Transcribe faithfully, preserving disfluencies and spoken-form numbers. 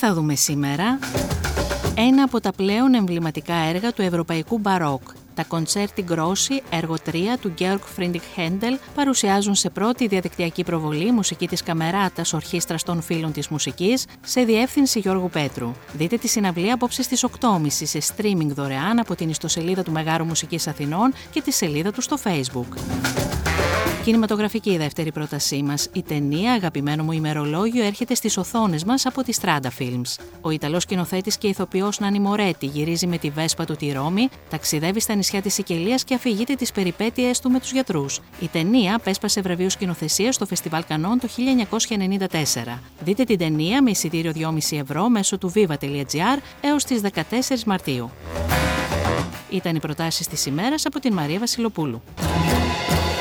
θα δούμε σήμερα? Ένα από τα πλέον εμβληματικά έργα του ευρωπαϊκού μπαρόκ. Τα Concerti Grossi, έργο τρία του Georg Friedrich Händel, παρουσιάζουν σε πρώτη διαδικτυακή προβολή μουσική της Καμεράτας Ορχήστρας των Φίλων της Μουσικής, σε διεύθυνση Γιώργου Πέτρου. Δείτε τη συναυλία απόψε στις οκτώ και τριάντα σε streaming δωρεάν από την ιστοσελίδα του Μεγάρου Μουσικής Αθηνών και τη σελίδα του στο Facebook. Κινηματογραφική η δεύτερη πρότασή μας. Η ταινία «Αγαπημένο μου ημερολόγιο» έρχεται στις οθόνες μας από τη Strada Films. Ο Ιταλός σκηνοθέτης και ηθοποιός Νάνι Μορέτη γυρίζει με τη Βέσπα του τη Ρώμη, ταξιδεύει στα νησιά της Σικελίας και αφηγείται τις περιπέτειες του με τους γιατρούς. Η ταινία απέσπασε βραβείο σκηνοθεσίας στο Φεστιβάλ Κανών το χίλια εννιακόσια ενενήντα τέσσερα. Δείτε την ταινία με εισιτήριο δυόμισι ευρώ μέσω του viva τελεία gr έως τις δεκατέσσερις Μαρτίου. Ήταν οι προτάσεις της ημέρας από την Μαρία Βασιλοπούλου.